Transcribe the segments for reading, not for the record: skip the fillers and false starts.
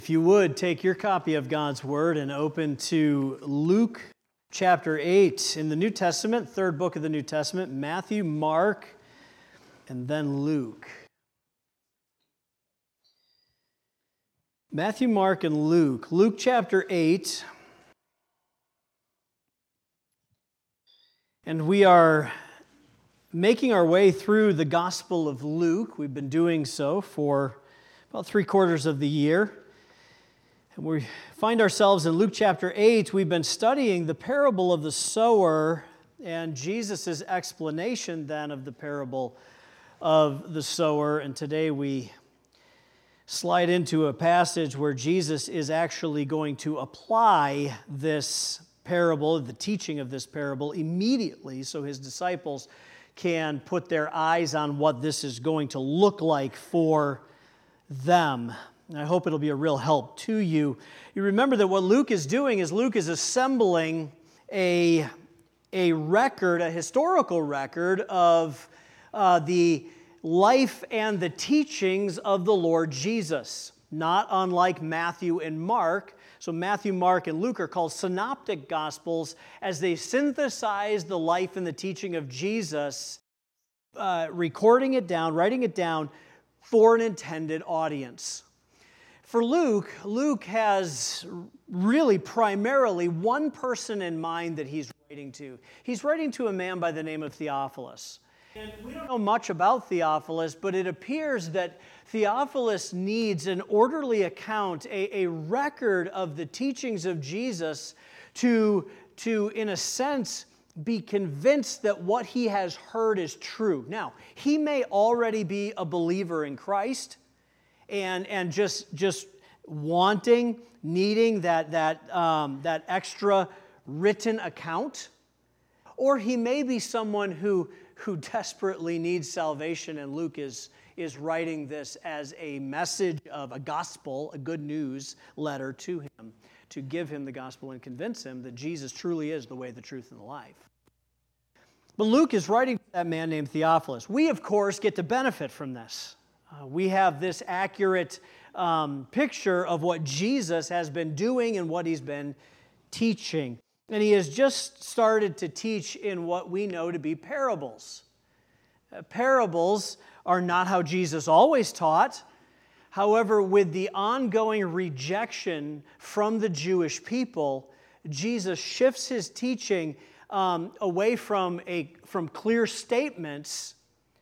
If you would, take your copy of God's Word and open to Luke chapter 8 in the New Testament, third book of the New Testament, Matthew, Mark, and then Luke. Matthew, Mark, and Luke. Luke chapter 8. And we are making our way through the Gospel of Luke. We've been doing so for about 3/4 of the year. And we find ourselves in Luke chapter 8. We've been studying the parable of the sower and Jesus' explanation then of the parable of the sower. And today we slide into a passage where Jesus is actually going to apply this parable, the teaching of this parable, immediately so his disciples can put their eyes on what this is going to look like for them. And I hope it'll be a real help to you. You remember that what Luke is doing is Luke is assembling a record, a historical record of the life and the teachings of the Lord Jesus, not unlike Matthew and Mark. So Matthew, Mark, and Luke are called synoptic gospels as they synthesize the life and the teaching of Jesus, recording it down, writing it down for an intended audience. For Luke has really primarily one person in mind that he's writing to. He's writing to a man by the name of Theophilus. And we don't know much about Theophilus, but it appears that Theophilus needs an orderly account, a record of the teachings of Jesus to, in a sense, be convinced that what he has heard is true. Now, he may already be a believer in Christ and just wanting, needing that extra written account, or he may be someone who desperately needs salvation, and Luke is writing this as a message of a gospel, a good news letter to him, to give him the gospel and convince him that Jesus truly is the way, the truth, and the life. But Luke is writing to that man named Theophilus. We, of course, get to benefit from this. We have this accurate picture of what Jesus has been doing and what he's been teaching. And he has just started to teach in what we know to be parables. Parables are not how Jesus always taught. However, with the ongoing rejection from the Jewish people, Jesus shifts his teaching away from clear statements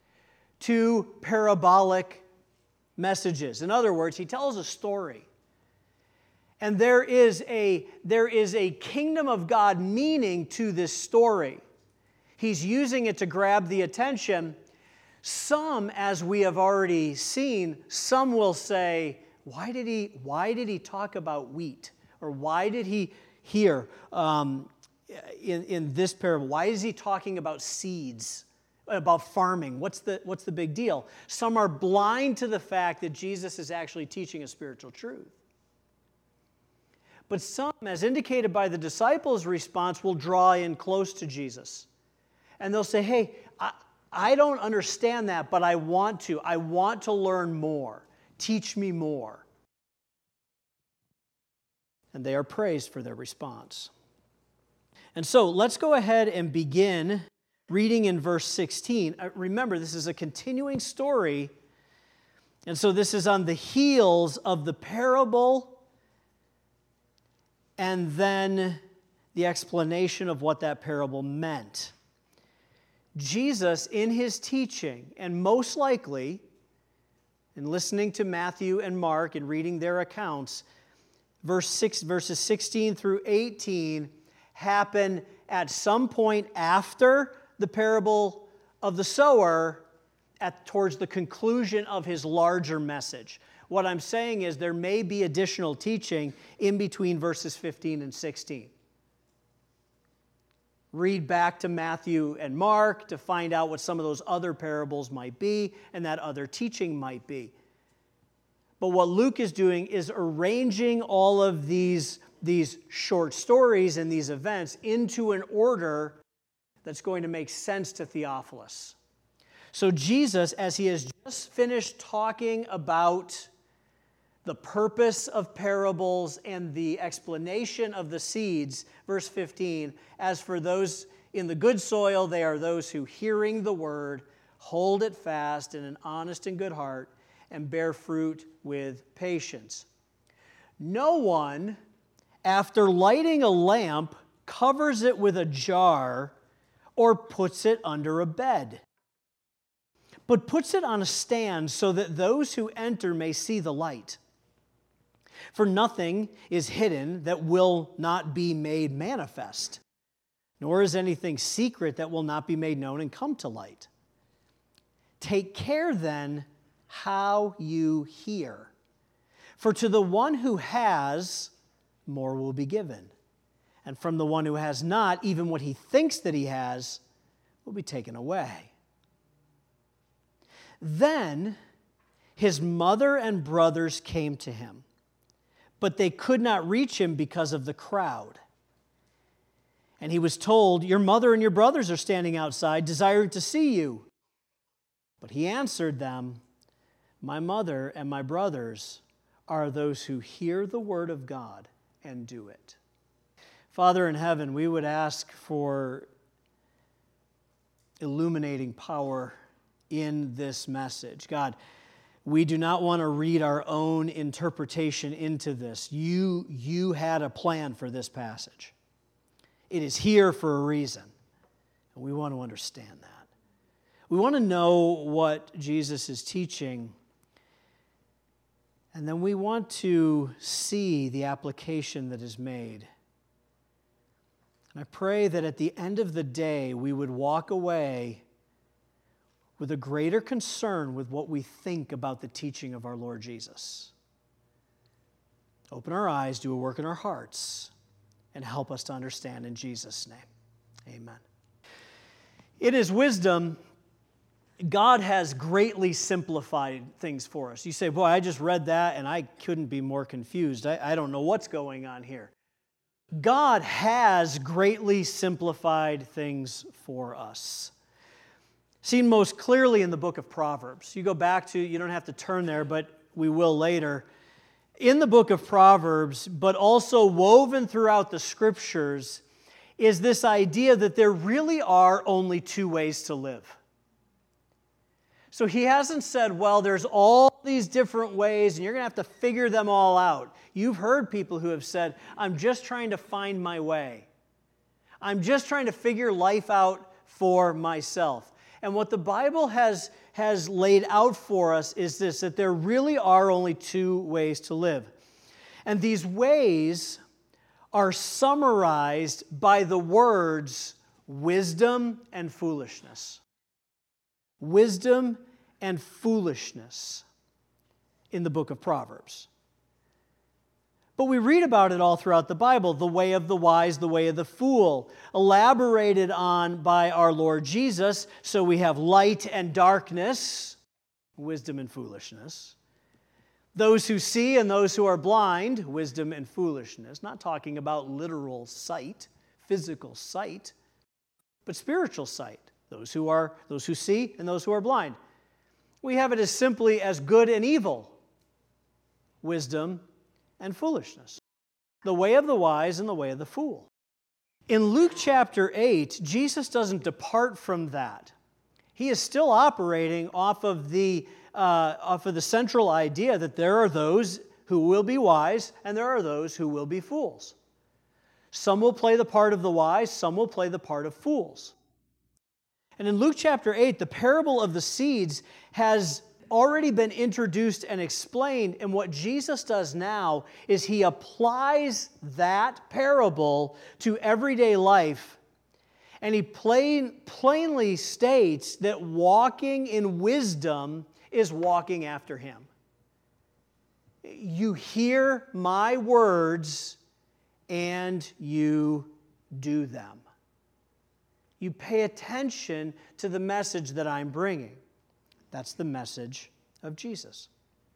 to parabolic messages. In other words, he tells a story. And there is a kingdom of God meaning to this story. He's using it to grab the attention. Some, as we have already seen, some will say, why did he talk about wheat? Or why did he here in this parable? Why is he talking about seeds? About farming? What's the big deal? Some are blind to the fact that Jesus is actually teaching a spiritual truth. But some, as indicated by the disciples' response, will draw in close to Jesus. And they'll say, hey, I don't understand that, but I want to. I want to learn more. Teach me more. And they are praised for their response. And so let's go ahead and begin reading in verse 16. Remember, this is a continuing story. And so this is on the heels of the parable and then the explanation of what that parable meant. Jesus, in his teaching, and most likely in listening to Matthew and Mark and reading their accounts, verses 16 through 18 happen at some point after the parable of the sower, towards the conclusion of his larger message. What I'm saying is there may be additional teaching in between verses 15 and 16. Read back to Matthew and Mark to find out what some of those other parables might be and that other teaching might be. But what Luke is doing is arranging all of these short stories and these events into an order that's going to make sense to Theophilus. So Jesus, as he has just finished talking about the purpose of parables and the explanation of the seeds, verse 15, as for those in the good soil, they are those who, hearing the word, hold it fast in an honest and good heart, and bear fruit with patience. No one, after lighting a lamp, covers it with a jar or puts it under a bed, but puts it on a stand so that those who enter may see the light. For nothing is hidden that will not be made manifest, nor is anything secret that will not be made known and come to light. Take care then how you hear. For to the one who has, more will be given. And from the one who has not, even what he thinks that he has will be taken away. Then his mother and brothers came to him, but they could not reach him because of the crowd. And he was told, "Your mother and your brothers are standing outside, desiring to see you." But he answered them, "My mother and my brothers are those who hear the word of God and do it." Father in heaven, we would ask for illuminating power in this message. God, we do not want to read our own interpretation into this. You had a plan for this passage. It is here for a reason, and we want to understand that. We want to know what Jesus is teaching, and then we want to see the application that is made. And I pray that at the end of the day, we would walk away with a greater concern with what we think about the teaching of our Lord Jesus. Open our eyes, do a work in our hearts, and help us to understand in Jesus' name. Amen. In His wisdom, God has greatly simplified things for us. You say, boy, I just read that and I couldn't be more confused. I don't know what's going on here. God has greatly simplified things for us. Seen most clearly in the book of Proverbs. You go back to, you don't have to turn there, but we will later. In the book of Proverbs, but also woven throughout the Scriptures, is this idea that there really are only two ways to live. So he hasn't said, well, there's all these different ways and you're going to have to figure them all out. You've heard people who have said, I'm just trying to find my way. I'm just trying to figure life out for myself. And what the Bible has laid out for us is this, that there really are only two ways to live. And these ways are summarized by the words wisdom and foolishness. Wisdom and foolishness in the book of Proverbs. But we read about it all throughout the Bible, the way of the wise, the way of the fool, elaborated on by our Lord Jesus. So we have light and darkness, wisdom and foolishness. Those who see and those who are blind, wisdom and foolishness. Not talking about literal sight, physical sight, but spiritual sight. Those who see and those who are blind. We have it as simply as good and evil, wisdom and foolishness. The way of the wise and the way of the fool. In Luke chapter 8, Jesus doesn't depart from that. He is still operating off of the central idea that there are those who will be wise and there are those who will be fools. Some will play the part of the wise, some will play the part of fools. And in Luke chapter 8, the parable of the seeds has already been introduced and explained, and what Jesus does now is he applies that parable to everyday life, and he plainly states that walking in wisdom is walking after him. You hear my words and you do them. You pay attention to the message that I'm bringing. That's the message of Jesus.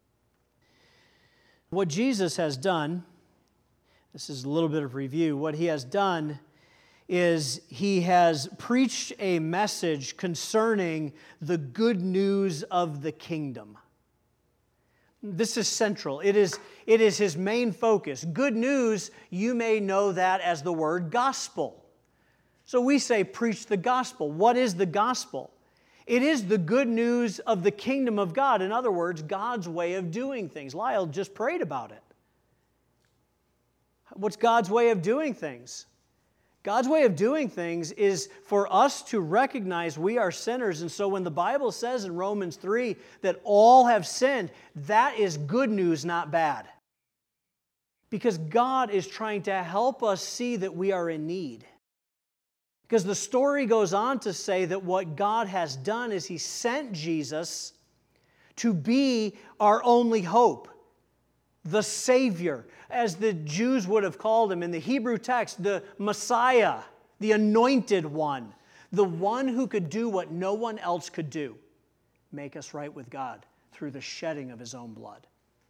What Jesus has done, this is a little bit of review, what he has done is he has preached a message concerning the good news of the kingdom. This is central. It is his main focus. Good news, you may know that as the word gospel. So we say preach the gospel. What is the gospel? It is the good news of the kingdom of God. In other words, God's way of doing things. Lyle just prayed about it. What's God's way of doing things? God's way of doing things is for us to recognize we are sinners. And so when the Bible says in Romans 3 that all have sinned, that is good news, not bad. Because God is trying to help us see that we are in need. Because the story goes on to say that what God has done is He sent Jesus to be our only hope, the Savior, as the Jews would have called Him in the Hebrew text, the Messiah, the Anointed One, the one who could do what no one else could do, make us right with God through the shedding of His own blood.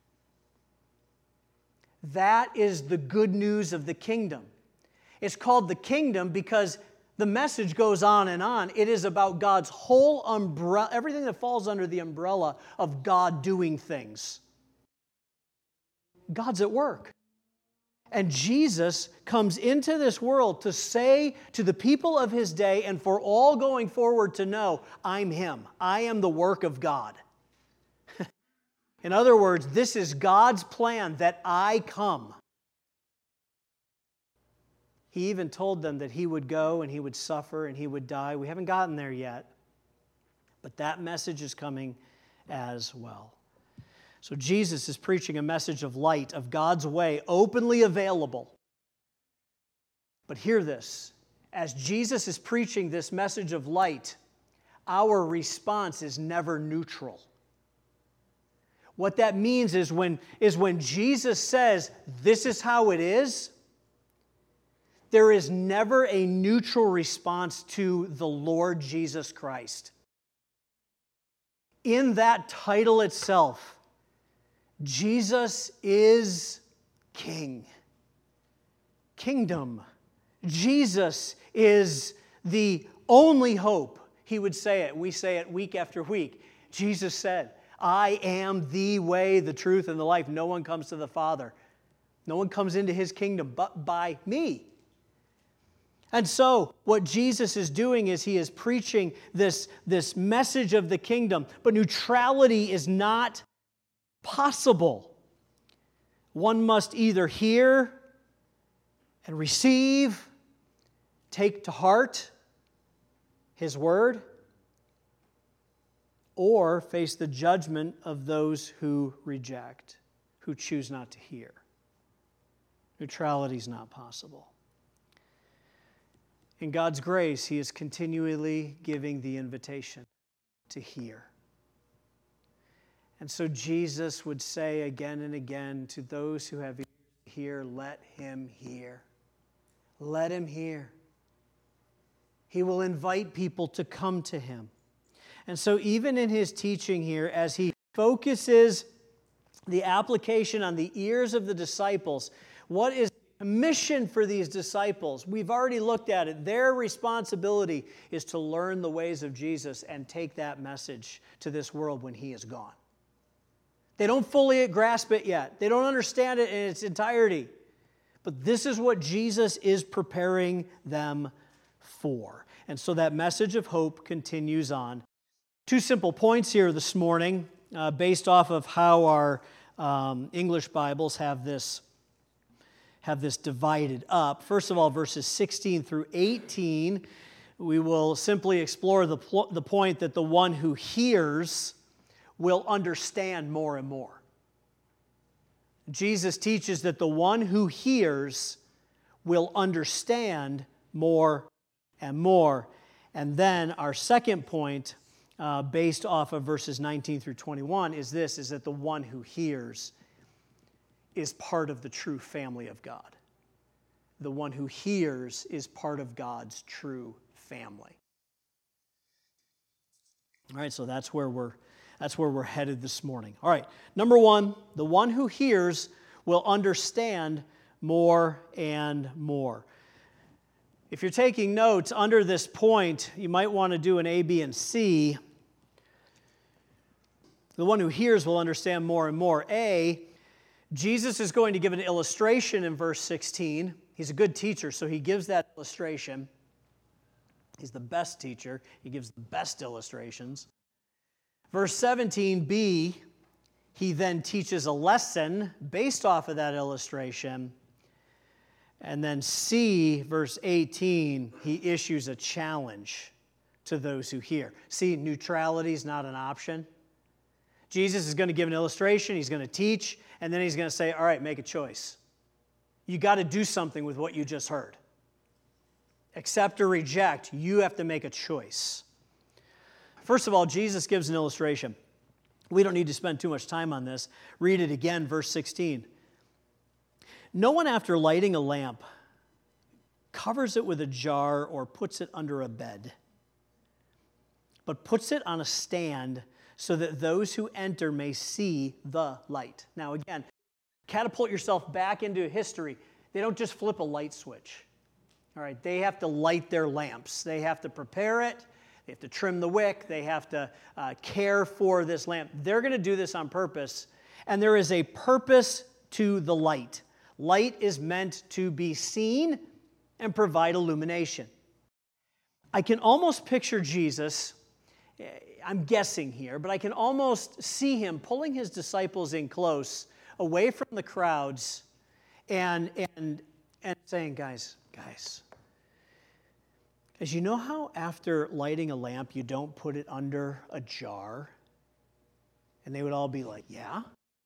That is the good news of the kingdom. It's called the kingdom because the message goes on and on. It is about God's whole umbrella, everything that falls under the umbrella of God doing things. God's at work. And Jesus comes into this world to say to the people of His day and for all going forward to know, I'm Him. I am the work of God. In other words, this is God's plan that I come. He even told them that He would go and He would suffer and He would die. We haven't gotten there yet, but that message is coming as well. So Jesus is preaching a message of light, of God's way, openly available. But hear this, as Jesus is preaching this message of light, our response is never neutral. What that means is when Jesus says, this is how it is, there is never a neutral response to the Lord Jesus Christ. In that title itself, Jesus is King. Kingdom. Jesus is the only hope. He would say it. We say it week after week. Jesus said, I am the way, the truth, and the life. No one comes to the Father. No one comes into His kingdom but by me. And so what Jesus is doing is He is preaching this message of the kingdom. But neutrality is not possible. One must either hear and receive, take to heart His word, or face the judgment of those who reject, who choose not to hear. Neutrality is not possible. In God's grace, He is continually giving the invitation to hear. And so Jesus would say again and again to those who have ears to hear, let him hear. Let him hear. He will invite people to come to Him. And so even in His teaching here, as He focuses the application on the ears of the disciples, what is the mission for these disciples? We've already looked at it. Their responsibility is to learn the ways of Jesus and take that message to this world when He is gone. They don't fully grasp it yet. They don't understand it in its entirety. But this is what Jesus is preparing them for. And so that message of hope continues on. Two simple points here this morning based off of how our English Bibles have this divided up. First of all, verses 16 through 18, we will simply explore the point that the one who hears will understand more and more. Jesus teaches that the one who hears will understand more and more. And then our second point, based off of verses 19 through 21, is that the one who hears is part of the true family of God. The one who hears is part of God's true family. All right, so that's where we're headed this morning. All right, number one, the one who hears will understand more and more. If you're taking notes under this point, you might want to do an A, B, and C. The one who hears will understand more and more. Jesus is going to give an illustration in verse 16. He's a good teacher, so he gives that illustration. He's the best teacher. He gives the best illustrations. Verse 17b, he then teaches a lesson based off of that illustration. And then C, verse 18, he issues a challenge to those who hear. See, neutrality is not an option. Jesus is going to give an illustration, he's going to teach, and then he's going to say, all right, make a choice. You got to do something with what you just heard. Accept or reject, you have to make a choice. First of all, Jesus gives an illustration. We don't need to spend too much time on this. Read it again, verse 16. No one, after lighting a lamp, covers it with a jar or puts it under a bed, but puts it on a stand so that those who enter may see the light. Now again, catapult yourself back into history. They don't just flip a light switch. All right, they have to light their lamps. They have to prepare it. They have to trim the wick. They have to care for this lamp. They're going to do this on purpose, and there is a purpose to the light. Light is meant to be seen and provide illumination. I can almost picture Jesus, I'm guessing here, but I can almost see him pulling his disciples in close, away from the crowds, and saying, guys, as you know how after lighting a lamp, you don't put it under a jar? And they would all be like, yeah,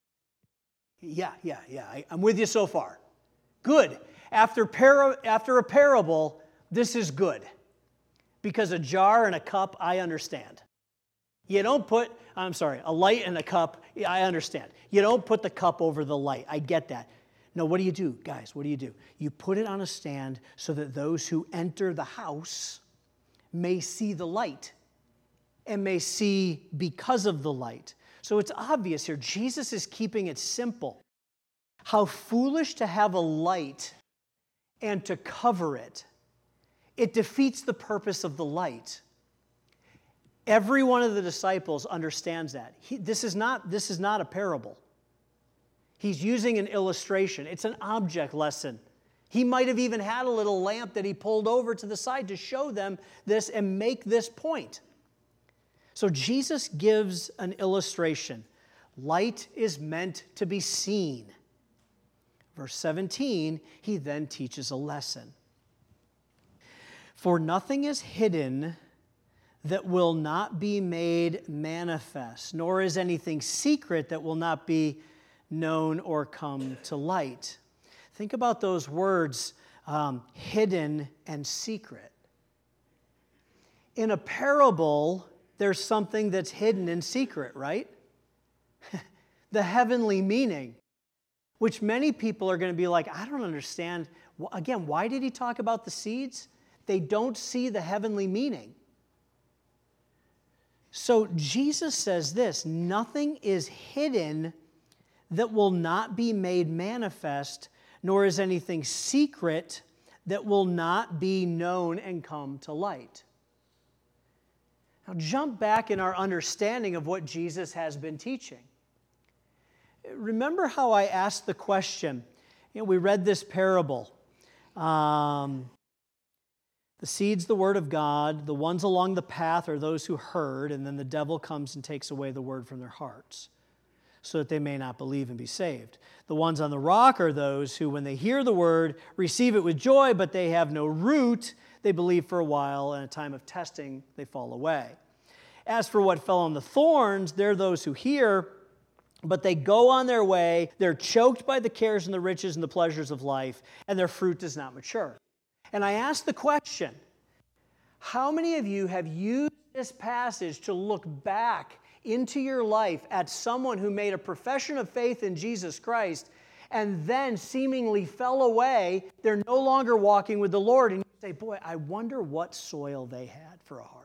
I'm with you so far. Good. After a parable, this is good. Because a jar and a cup, I understand. You don't put, a light and a cup, I understand. You don't put the cup over the light. I get that. No, what do you do, guys? What do you do? You put it on a stand so that those who enter the house may see the light and may see because of the light. So it's obvious here, Jesus is keeping it simple. How foolish to have a light and to cover it. It defeats the purpose of the light. Every one of the disciples understands that. This is not a parable. He's using an illustration. It's an object lesson. He might have even had a little lamp that he pulled over to the side to show them this and make this point. So Jesus gives an illustration. Light is meant to be seen. Verse 17, he then teaches a lesson. For nothing is hidden that will not be made manifest, nor is anything secret that will not be known or come to light. Think about those words, hidden and secret. In a parable, there's something that's hidden and secret, right? The heavenly meaning, which many people are going to be like, I don't understand. Again, why did he talk about the seeds? They don't see the heavenly meaning. So Jesus says this, nothing is hidden that will not be made manifest, nor is anything secret that will not be known and come to light. Now jump back in our understanding of what Jesus has been teaching. Remember how I asked the question, we read this parable. The seed's the word of God, the ones along the path are those who heard, and then the devil comes and takes away the word from their hearts, so that they may not believe and be saved. The ones on the rock are those who, when they hear the word, receive it with joy, but they have no root. They believe for a while, and in a time of testing, they fall away. As for what fell on the thorns, they're those who hear, but they go on their way. They're choked by the cares and the riches and the pleasures of life, and their fruit does not mature. And I ask the question, how many of you have used this passage to look back into your life at someone who made a profession of faith in Jesus Christ and then seemingly fell away? They're no longer walking with the Lord. And you say, boy, I wonder what soil they had for a heart.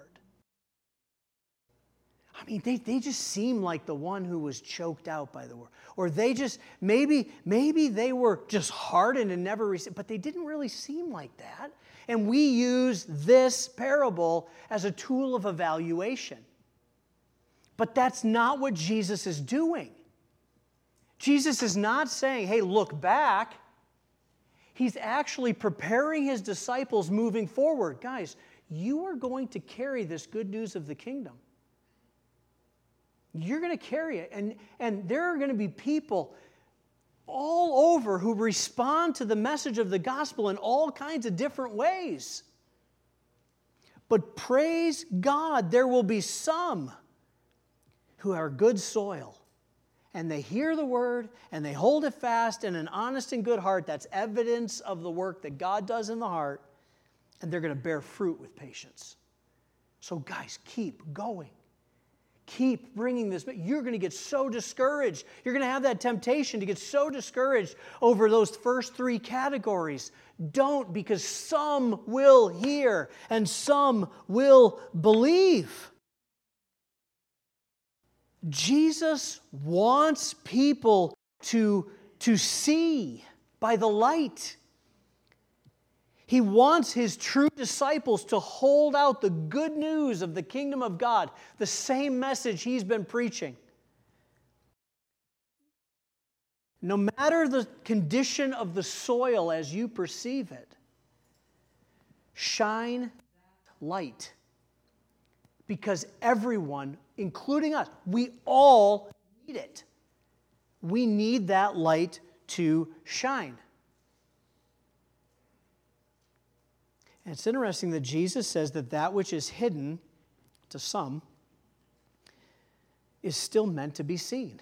I mean, they just seem like the one who was choked out by the word. Or they just, maybe they were just hardened and never received, but they didn't really seem like that. And we use this parable as a tool of evaluation. But that's not what Jesus is doing. Jesus is not saying, hey, look back. He's actually preparing his disciples moving forward. Guys, you are going to carry this good news of the kingdom. You're going to carry it. And there are going to be people all over who respond to the message of the gospel in all kinds of different ways. But praise God, there will be some who are good soil. And they hear the word, and they hold it fast in an honest and good heart. That's evidence of the work that God does in the heart. And they're going to bear fruit with patience. So guys, keep going. Keep bringing this. You're going to get so discouraged. You're going to have that temptation to get so discouraged over those first three categories. Don't, because some will hear and some will believe. Jesus wants people to see by the light. He wants his true disciples to hold out the good news of the kingdom of God, the same message he's been preaching. No matter the condition of the soil as you perceive it, shine that light. Because everyone, including us, we all need it. We need that light to shine. And it's interesting that Jesus says that which is hidden to some is still meant to be seen.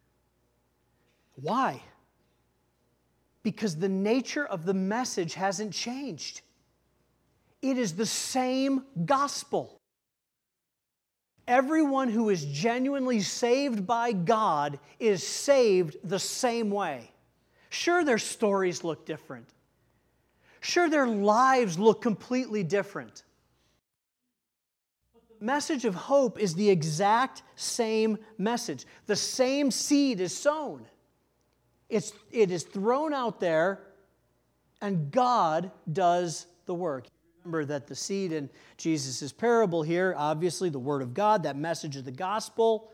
Why? Because the nature of the message hasn't changed. It is the same gospel. Everyone who is genuinely saved by God is saved the same way. Sure, their stories look different. Sure, their lives look completely different. But the message of hope is the exact same message. The same seed is sown. It is thrown out there, and God does the work. Remember that the seed in Jesus' parable here, obviously the Word of God, that message of the gospel.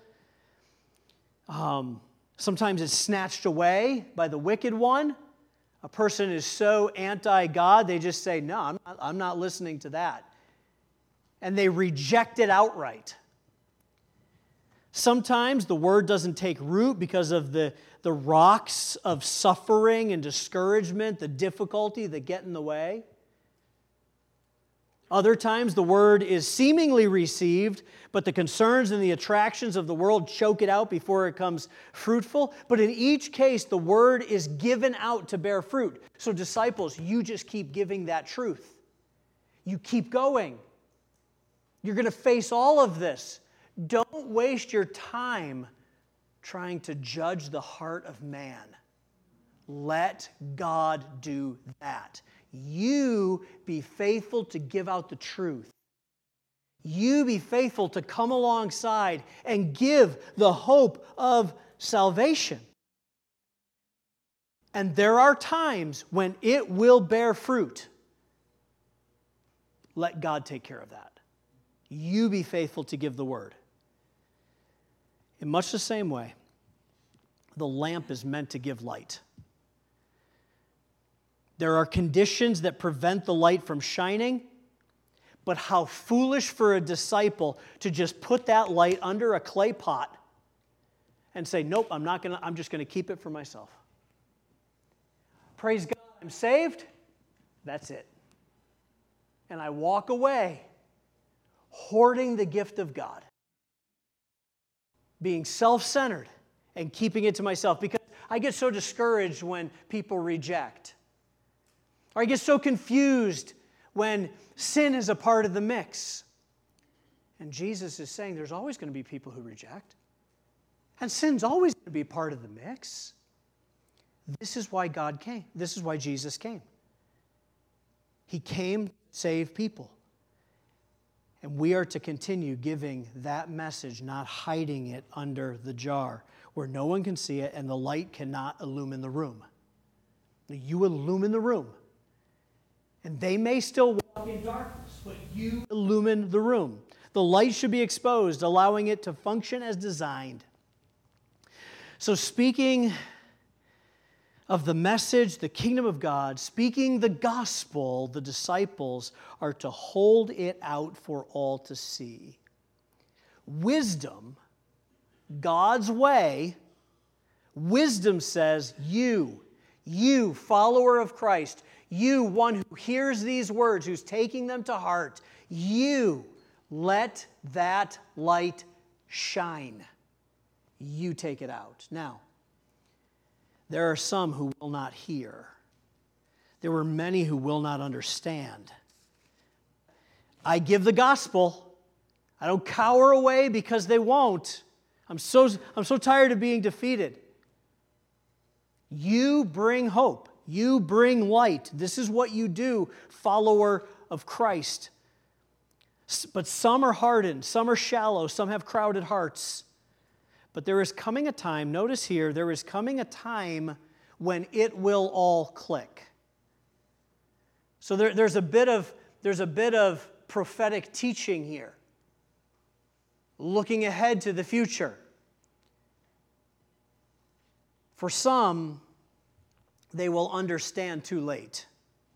Sometimes it's snatched away by the wicked one. A person is so anti-God, they just say, no, I'm not listening to that. And they reject it outright. Sometimes the word doesn't take root because of the rocks of suffering and discouragement, the difficulty that get in the way. Other times the word is seemingly received, but the concerns and the attractions of the world choke it out before it comes fruitful. But in each case, the word is given out to bear fruit. So disciples, you just keep giving that truth. You keep going. You're going to face all of this. Don't waste your time trying to judge the heart of man. Let God do that. You be faithful to give out the truth. You be faithful to come alongside and give the hope of salvation. And there are times when it will bear fruit. Let God take care of that. You be faithful to give the word. In much the same way, the lamp is meant to give light. There are conditions that prevent the light from shining, but how foolish for a disciple to just put that light under a clay pot and say, nope, I'm just going to keep it for myself. Praise God, I'm saved. That's it. And I walk away hoarding the gift of God, being self-centered and keeping it to myself, because I get so discouraged when people reject. Or I get so confused when sin is a part of the mix. And Jesus is saying there's always going to be people who reject. And sin's always going to be part of the mix. This is why God came. This is why Jesus came. He came to save people. And we are to continue giving that message, not hiding it under the jar, where no one can see it and the light cannot illumine the room. You illumine the room. And they may still walk in darkness, but you illumine the room. The light should be exposed, allowing it to function as designed. So speaking of the message, the kingdom of God, speaking the gospel, the disciples are to hold it out for all to see. Wisdom, God's way, wisdom says, you, follower of Christ, you, one who hears these words, who's taking them to heart, you, let that light shine. You take it out. Now, there are some who will not hear. There were many who will not understand. I give the gospel. I don't cower away because they won't. I'm so tired of being defeated. You bring hope. You bring light. This is what you do, follower of Christ. But some are hardened, some are shallow, some have crowded hearts. But there is coming a time, notice here, there is coming a time when it will all click. So there's a bit of prophetic teaching here, looking ahead to the future. For some, they will understand too late.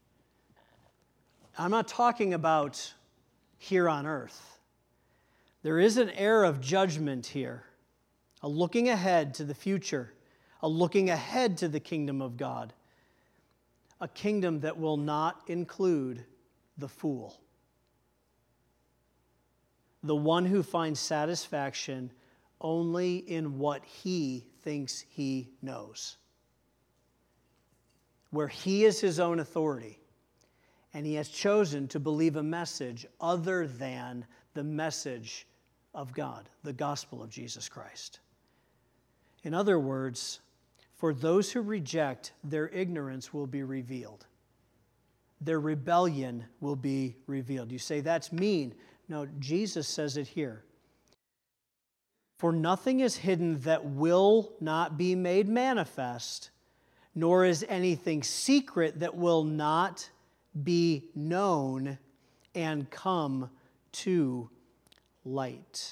I'm not talking about here on earth. There is an air of judgment here, a looking ahead to the future, a looking ahead to the kingdom of God, a kingdom that will not include the fool, the one who finds satisfaction only in what he thinks he knows, where he is his own authority, and he has chosen to believe a message other than the message of God, the gospel of Jesus Christ. In other words, for those who reject, their ignorance will be revealed. Their rebellion will be revealed. You say, that's mean. No, Jesus says it here. For nothing is hidden that will not be made manifest, nor is anything secret that will not be known and come to light.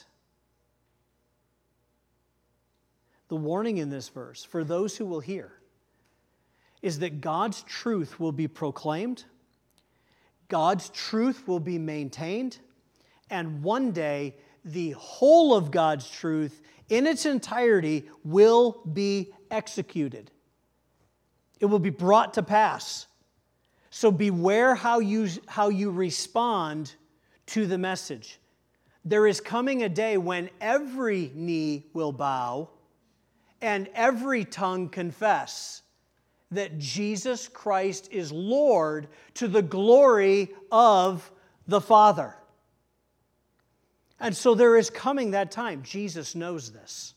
The warning in this verse, for those who will hear, is that God's truth will be proclaimed, God's truth will be maintained, and one day the whole of God's truth in its entirety will be executed. It will be brought to pass. So beware how you respond to the message. There is coming a day when every knee will bow and every tongue confess that Jesus Christ is Lord to the glory of the Father. And so there is coming that time. Jesus knows this.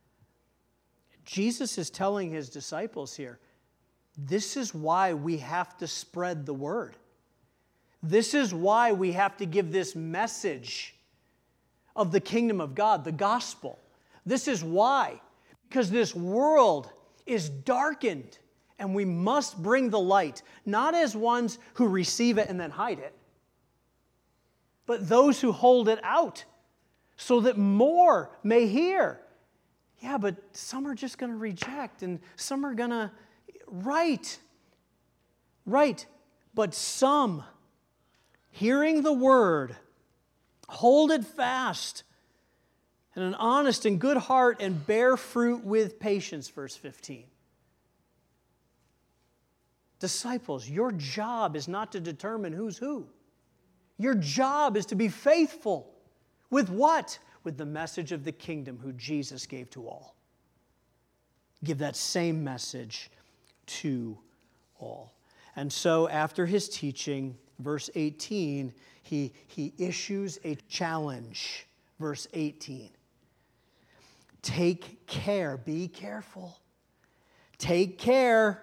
Jesus is telling his disciples here, this is why we have to spread the word. This is why we have to give this message of the kingdom of God, the gospel. This is why. Because this world is darkened, and we must bring the light, not as ones who receive it and then hide it, but those who hold it out so that more may hear. Yeah, but some are just going to reject, and some are going to, right. But some, hearing the word, hold it fast, and an honest and good heart, and bear fruit with patience, verse 15. Disciples, your job is not to determine who's who. Your job is to be faithful. With what? With the message of the kingdom who Jesus gave to all. Give that same message to all. And so after his teaching, verse 18, he issues a challenge. Verse 18. Take care, be careful. Take care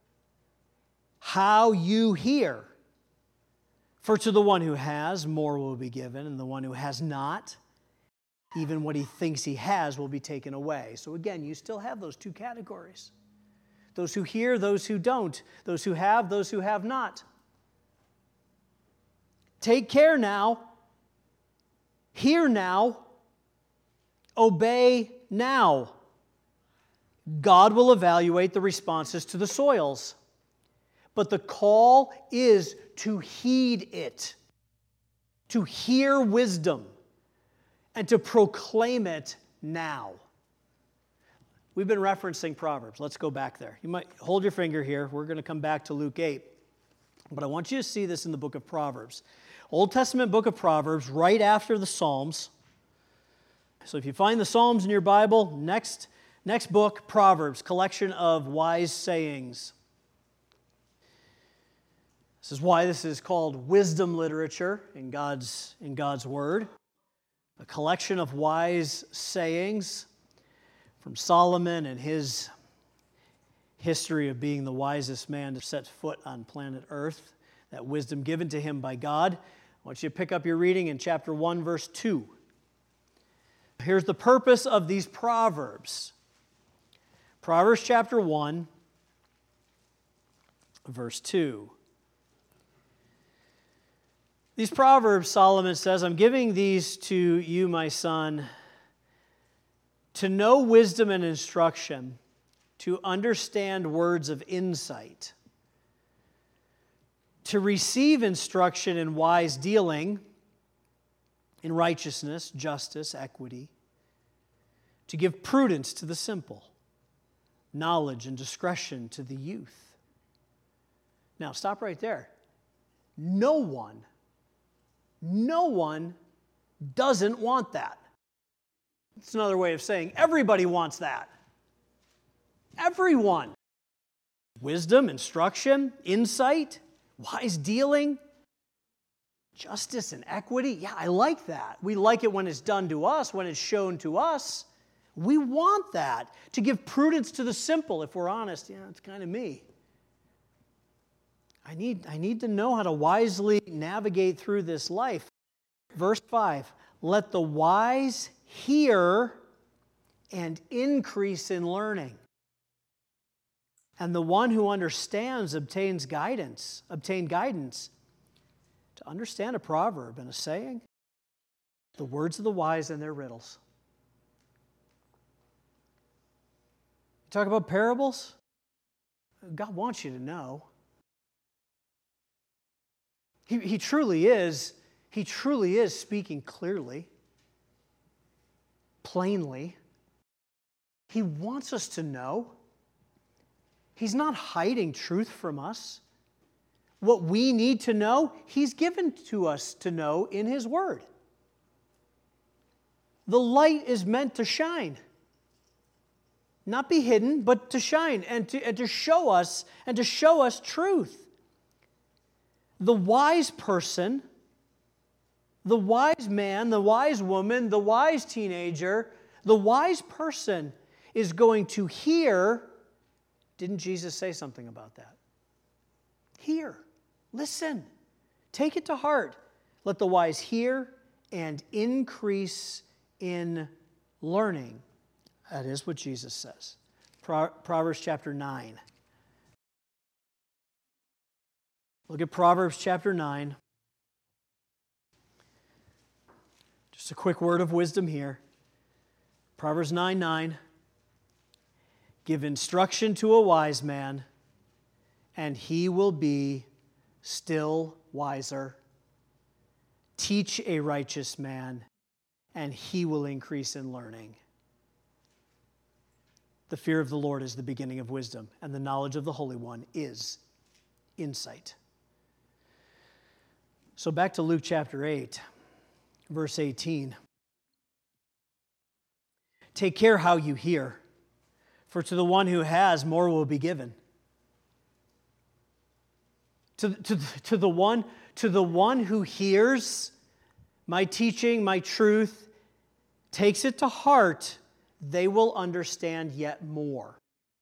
how you hear. For to the one who has, more will be given, and the one who has not, even what he thinks he has will be taken away. So again, you still have those two categories. Those who hear, those who don't. Those who have not. Take care now. Hear now, obey now. God will evaluate the responses to the soils, but the call is to heed it, to hear wisdom, and to proclaim it now. We've been referencing Proverbs. Let's go back there. You might hold your finger here. We're going to come back to Luke 8. But I want you to see this in the book of Proverbs. Old Testament book of Proverbs, right after the Psalms. So if you find the Psalms in your Bible, next book, Proverbs, collection of wise sayings. This is why this is called wisdom literature in God's Word. A collection of wise sayings from Solomon and his history of being the wisest man to set foot on planet Earth, that wisdom given to him by God. I want you to pick up your reading in chapter 1, verse 2. Here's the purpose of these Proverbs. Proverbs chapter 1, verse 2. These Proverbs, Solomon says, I'm giving these to you, my son, to know wisdom and instruction, to understand words of insight, to receive instruction in wise dealing, in righteousness, justice, equity, to give prudence to the simple, knowledge and discretion to the youth. Now, stop right there. No one doesn't want that. It's another way of saying everybody wants that. Everyone. Wisdom, instruction, insight, wise dealing, justice and equity. Yeah, I like that. We like it when it's done to us, when it's shown to us. We want that. To give prudence to the simple, if we're honest. Yeah, it's kind of me. I need to know how to wisely navigate through this life. Verse 5, let the wise hear and increase in learning. And the one who understands obtain guidance. To understand a proverb and a saying, the words of the wise and their riddles. You talk about parables? God wants you to know. He truly is speaking clearly, plainly. He wants us to know. He's not hiding truth from us. What we need to know, He's given to us to know in His Word. The light is meant to shine. Not be hidden, but to shine and to show us truth. The wise person, the wise man, the wise woman, the wise teenager, the wise person is going to hear. Didn't Jesus say something about that? Hear, listen, take it to heart. Let the wise hear and increase in learning. That is what Jesus says. Proverbs chapter 9. Look at Proverbs chapter 9. Just a quick word of wisdom here. Proverbs 9:9. Give instruction to a wise man, and he will be still wiser. Teach a righteous man, and he will increase in learning. The fear of the Lord is the beginning of wisdom, and the knowledge of the Holy One is insight. So back to Luke chapter 8, verse 18. Take care how you hear, for to the one who has, more will be given. To the one who hears my teaching, my truth, takes it to heart, they will understand yet more.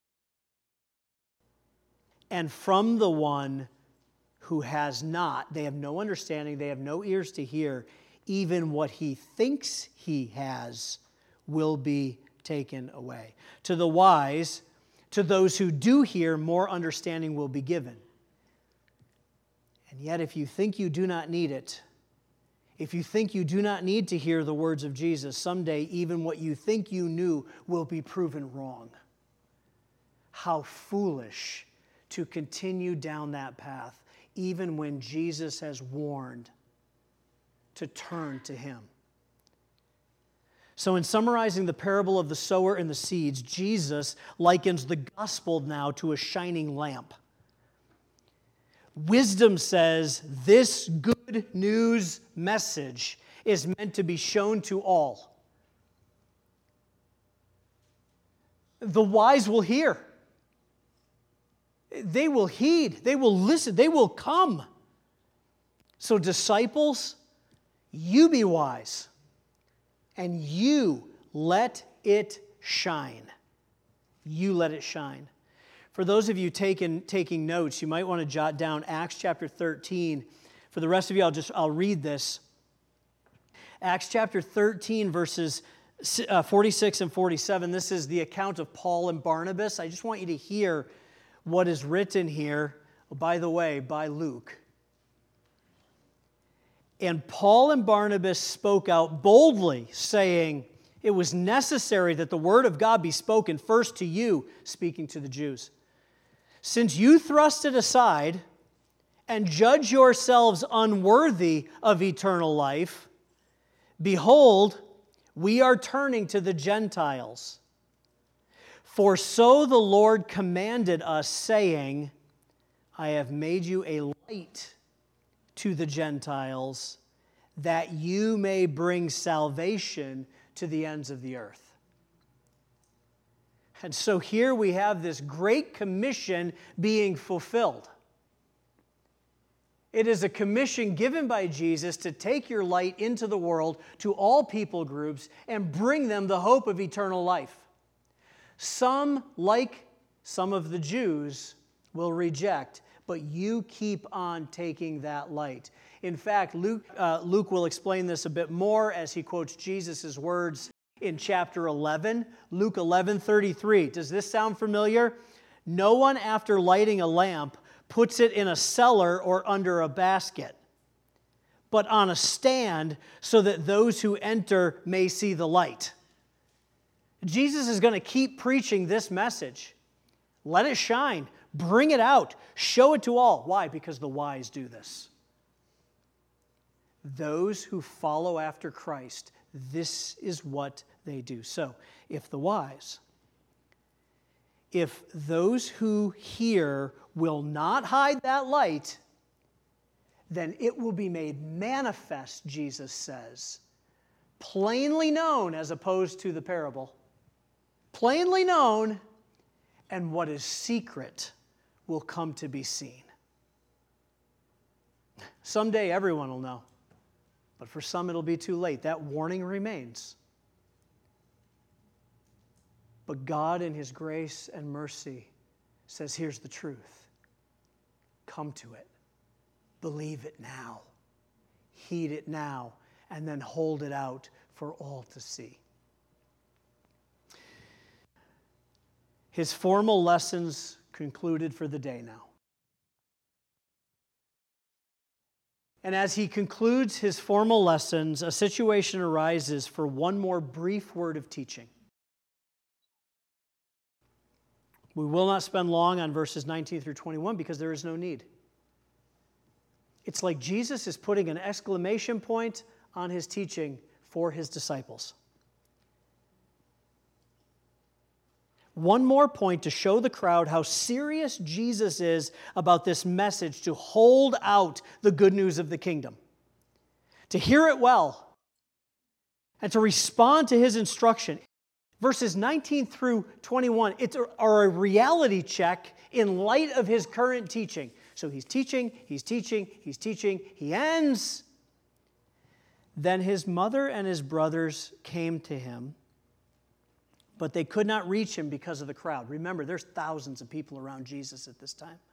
And from the one who has not, they have no understanding, they have no ears to hear, even what he thinks he has will be taken away. To the wise, to those who do hear, more understanding will be given. And yet if you think you do not need it, If you think you do not need to hear the words of Jesus, someday even what you think you knew will be proven wrong. How foolish to continue down that path, even when Jesus has warned to turn to Him. So in summarizing the parable of the sower and the seeds, Jesus likens the gospel now to a shining lamp. Wisdom says this good news message is meant to be shown to all. The wise will hear. They will heed. They will listen. They will come. So disciples, you be wise, and you let it shine. You let it shine. For those of you taking notes, you might want to jot down Acts chapter 13. For the rest of you, I'll read this. Acts chapter 13, verses 46 and 47. This is the account of Paul and Barnabas. I just want you to hear what is written here, by the way, by Luke. And Paul and Barnabas spoke out boldly, saying, it was necessary that the word of God be spoken first to you, speaking to the Jews. Since you thrust it aside and judge yourselves unworthy of eternal life, behold, we are turning to the Gentiles. For so the Lord commanded us, saying, I have made you a light to the Gentiles, that you may bring salvation to the ends of the earth. And so here we have this great commission being fulfilled. It is a commission given by Jesus to take your light into the world to all people groups and bring them the hope of eternal life. Some, like some of the Jews, will reject, but you keep on taking that light. In fact, Luke will explain this a bit more as he quotes Jesus' words in chapter 11, Luke 11:33. Does this sound familiar? No one, after lighting a lamp, puts it in a cellar or under a basket, but on a stand so that those who enter may see the light. Jesus is going to keep preaching this message. Let it shine. Bring it out. Show it to all. Why? Because the wise do this. Those who follow after Christ, this is what they do. So, if those who hear will not hide that light, then it will be made manifest, Jesus says, plainly known as opposed to the parable. Plainly known, and what is secret will come to be seen. Someday everyone will know, but for some it'll be too late. That warning remains. But God in His grace and mercy says, here's the truth. Come to it. Believe it now. Heed it now. And then hold it out for all to see. His formal lessons concluded for the day now. And as he concludes his formal lessons, a situation arises for one more brief word of teaching. We will not spend long on verses 19 through 21 because there is no need. It's like Jesus is putting an exclamation point on his teaching for his disciples. One more point to show the crowd how serious Jesus is about this message to hold out the good news of the kingdom, to hear it well, and to respond to his instruction. Verses 19 through 21 are a reality check in light of his current teaching. So he's teaching, he ends. Then his mother and his brothers came to him, but they could not reach him because of the crowd. Remember, there's thousands of people around Jesus at this time.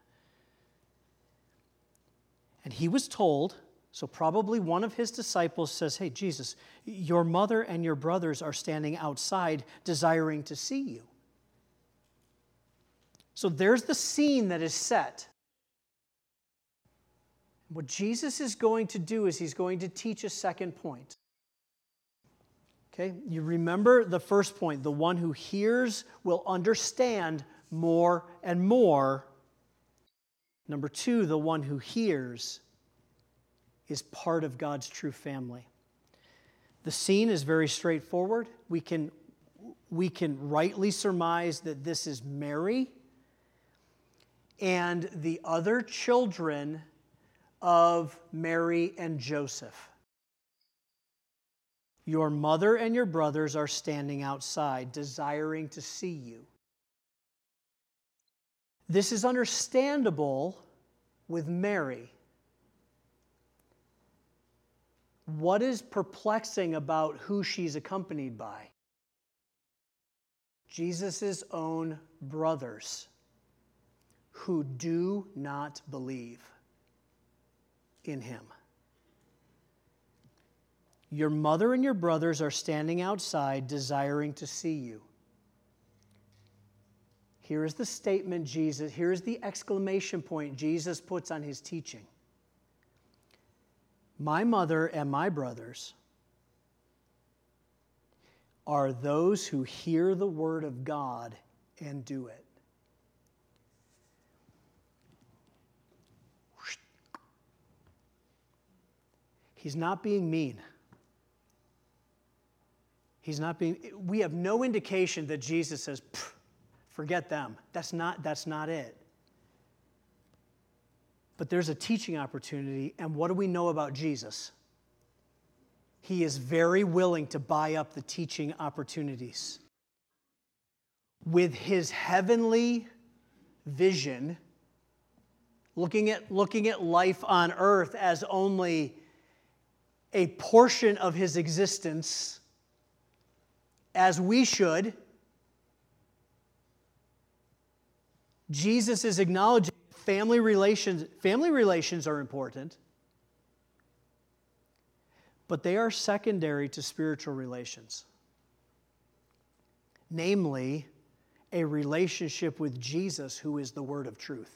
And he was told, so probably one of his disciples says, hey, Jesus, your mother and your brothers are standing outside desiring to see you. So there's the scene that is set. What Jesus is going to do is he's going to teach a second point. Okay, you remember the first point, the one who hears will understand more and more. Number two, the one who hears is part of God's true family. The scene is very straightforward. We can rightly surmise that this is Mary and the other children of Mary and Joseph. Your mother and your brothers are standing outside, desiring to see you. This is understandable with Mary. What is perplexing about who she's accompanied by? Jesus' own brothers who do not believe in him. Your mother and your brothers are standing outside desiring to see you. Here is the statement Jesus, here is the exclamation point Jesus puts on his teaching. My mother and my brothers are those who hear the word of God and do it. He's not being mean. We have no indication that Jesus says, forget them. That's not it. But there's a teaching opportunity, and what do we know about Jesus? He is very willing to buy up the teaching opportunities. With his heavenly vision, looking at life on earth as only a portion of his existence, as we should, Jesus is acknowledging family relations are important, but they are secondary to spiritual relations. Namely, a relationship with Jesus, who is the word of truth.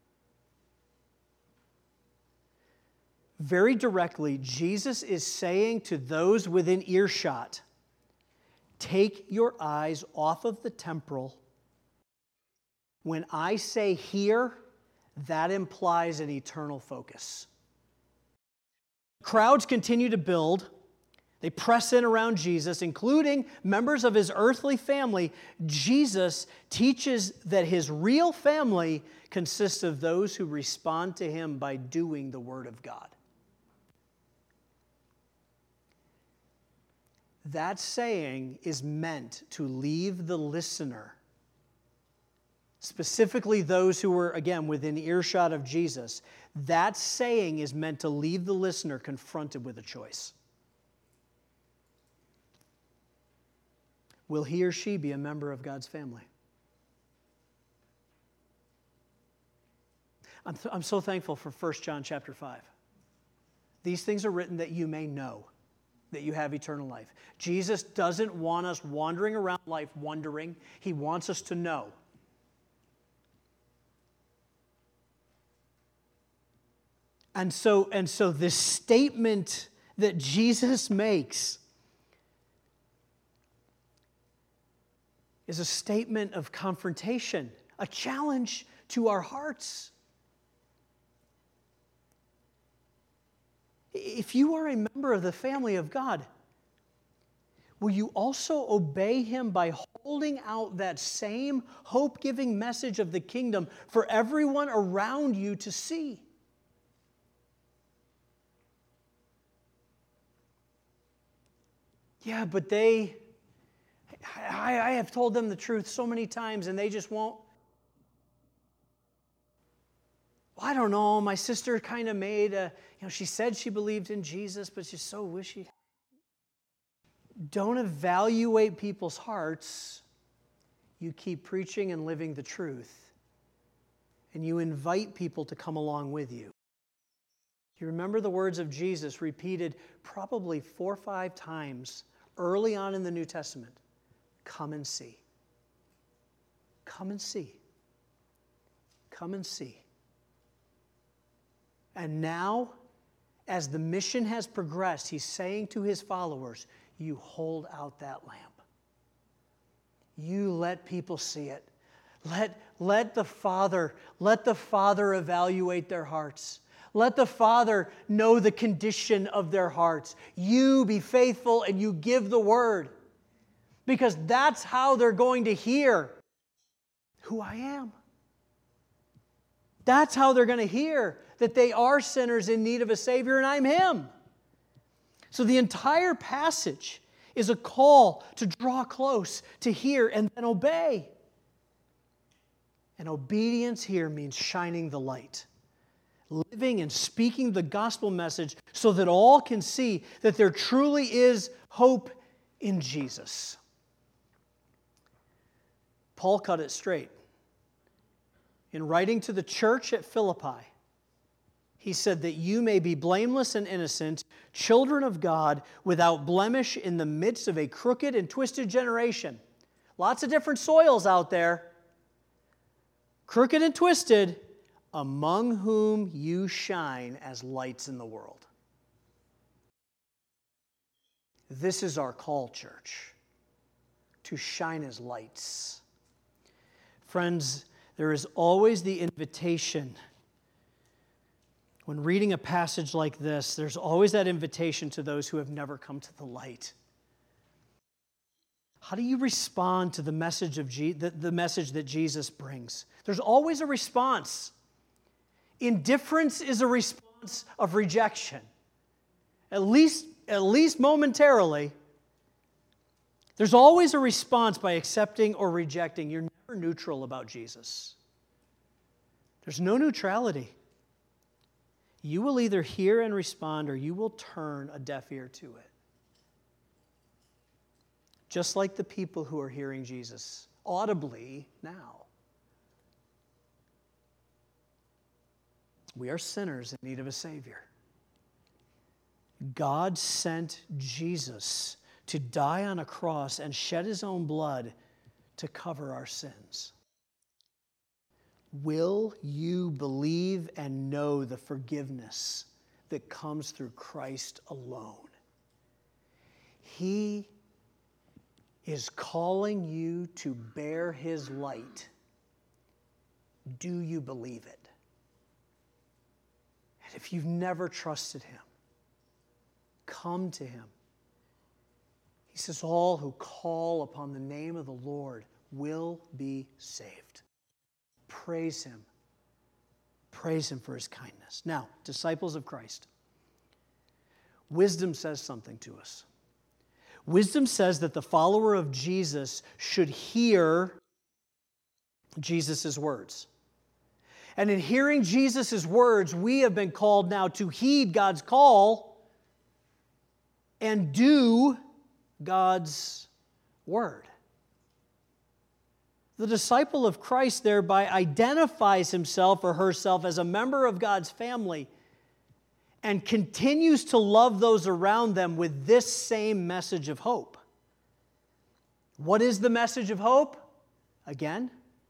Very directly, Jesus is saying to those within earshot, take your eyes off of the temporal. When I say here, that implies an eternal focus. Crowds continue to build. They press in around Jesus, including members of his earthly family. Jesus teaches that his real family consists of those who respond to him by doing the word of God. That saying is meant to leave the listener, specifically those who were, again, within earshot of Jesus. That saying is meant to leave the listener confronted with a choice. Will he or she be a member of God's family? I'm so thankful for 1 John chapter 5. These things are written that you may know that you have eternal life. Jesus doesn't want us wandering around life wondering. He wants us to know. And so this statement that Jesus makes is a statement of confrontation, a challenge to our hearts. If you are a member of the family of God, will you also obey him by holding out that same hope-giving message of the kingdom for everyone around you to see? Yeah, but I have told them the truth so many times and they just won't. Well, I don't know, my sister kind of she said she believed in Jesus, but she's so wishy. Don't evaluate people's hearts. You keep preaching and living the truth. And you invite people to come along with you. You remember the words of Jesus repeated probably 4 or 5 times early on in the New Testament. Come and see. Come and see. Come and see. And now, as the mission has progressed, he's saying to his followers, you hold out that lamp. You let people see it. Let the Father evaluate their hearts. Let the Father know the condition of their hearts. You be faithful and you give the word. Because that's how they're going to hear who I am. That's how they're going to hear that they are sinners in need of a Savior and I'm Him. So the entire passage is a call to draw close, to hear, and then obey. And obedience here means shining the light. Living and speaking the gospel message so that all can see that there truly is hope in Jesus. Paul cut it straight. In writing to the church at Philippi, he said that you may be blameless and innocent, children of God, without blemish in the midst of a crooked and twisted generation. Lots of different soils out there. Crooked and twisted, among whom you shine as lights in the world. This is our call, church, to shine as lights. Friends, there is always the invitation. When reading a passage like this, there's always that invitation to those who have never come to the light. How do you respond to the message that Jesus brings? There's always a response. Indifference is a response of rejection. At least momentarily. There's always a response by accepting or rejecting. You're never neutral about Jesus. There's no neutrality. You will either hear and respond or you will turn a deaf ear to it. Just like the people who are hearing Jesus audibly now. We are sinners in need of a Savior. God sent Jesus to die on a cross and shed His own blood to cover our sins. Will you believe and know the forgiveness that comes through Christ alone? He is calling you to bear His light. Do you believe it? And if you've never trusted Him, come to Him. He says, all who call upon the name of the Lord will be saved. Praise Him. Praise Him for His kindness. Now, disciples of Christ, wisdom says something to us. Wisdom says that the follower of Jesus should hear Jesus' words. And in hearing Jesus' words, we have been called now to heed God's call and do God's word. The disciple of Christ thereby identifies himself or herself as a member of God's family and continues to love those around them with this same message of hope. What is the message of hope? Again,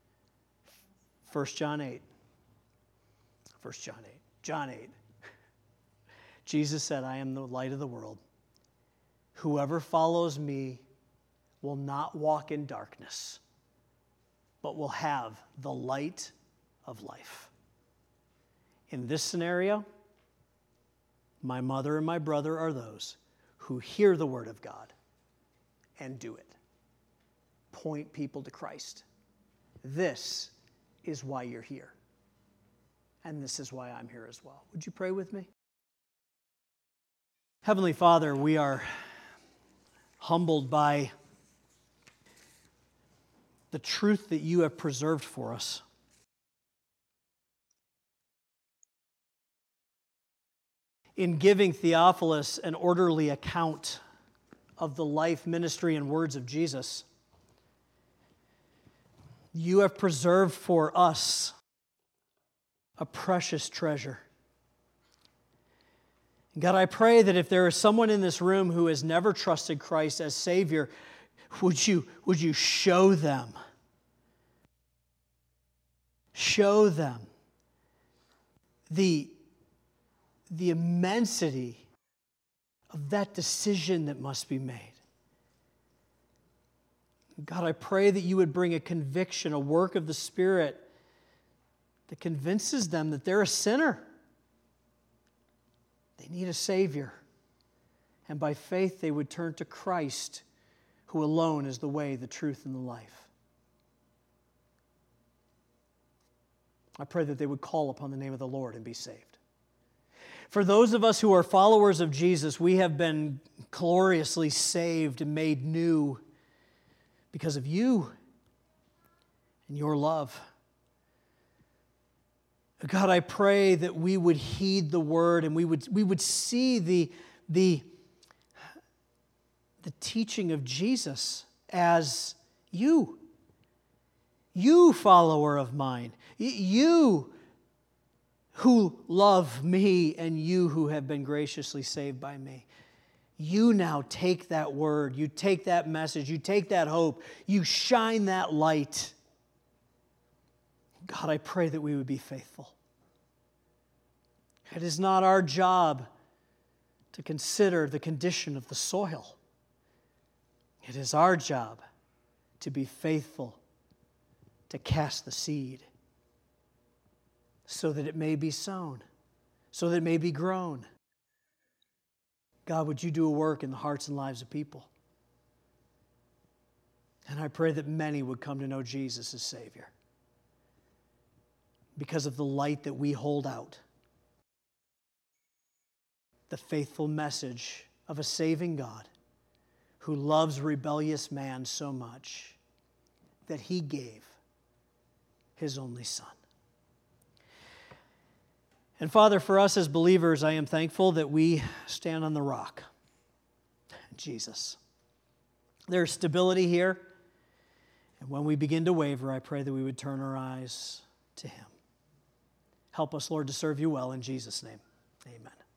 1 John 8. 1 John 8. John 8. Jesus said, I am the light of the world. Whoever follows me will not walk in darkness, but will have the light of life. In this scenario, my mother and my brother are those who hear the word of God and do it. Point people to Christ. This is why you're here. And this is why I'm here as well. Would you pray with me? Heavenly Father, we are humbled by the truth that you have preserved for us. In giving Theophilus an orderly account of the life, ministry, and words of Jesus, you have preserved for us a precious treasure. God, I pray that if there is someone in this room who has never trusted Christ as Savior, would you show them? Show them the the immensity of that decision that must be made. God, I pray that you would bring a conviction, a work of the Spirit that convinces them that they're a sinner. They need a Savior. And by faith, they would turn to Christ, who alone is the way, the truth, and the life. I pray that they would call upon the name of the Lord and be saved. For those of us who are followers of Jesus, we have been gloriously saved and made new because of you and your love. God, I pray that we would heed the word and we would see the teaching of Jesus as you follower of mine, you who love me and you who have been graciously saved by me. You now take that word, you take that message, you take that hope, you shine that light. God, I pray that we would be faithful. It is not our job to consider the condition of the soil. It is our job to be faithful, to cast the seed so that it may be sown, so that it may be grown. God, would you do a work in the hearts and lives of people? And I pray that many would come to know Jesus as Savior because of the light that we hold out, the faithful message of a saving God who loves rebellious man so much that he gave his only Son. And Father, for us as believers, I am thankful that we stand on the rock, Jesus. There's stability here, and when we begin to waver, I pray that we would turn our eyes to Him. Help us, Lord, to serve you well in Jesus' name. Amen.